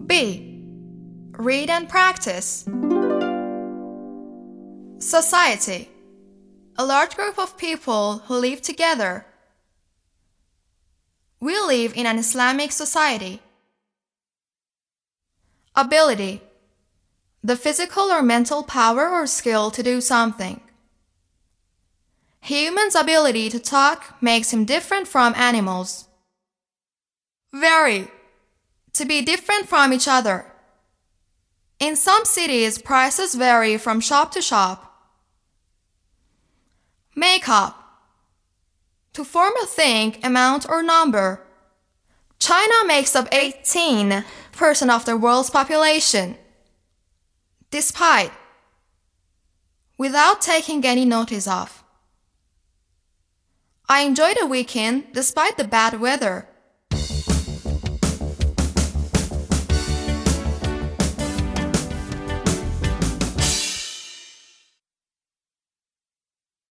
B. Read and practice. Society. A large group of people who live together. We live in an Islamic society. Ability. The physical or mental power or skill to do something. Humans' ability to talk makes him different from animals. Vary. To be different from each other. In some cities, prices vary from shop to shop. Makeup. To form a thing, amount, or number. China makes up 18% of the world's population. Despite. Without taking any notice of. I enjoy the weekend despite the bad weather.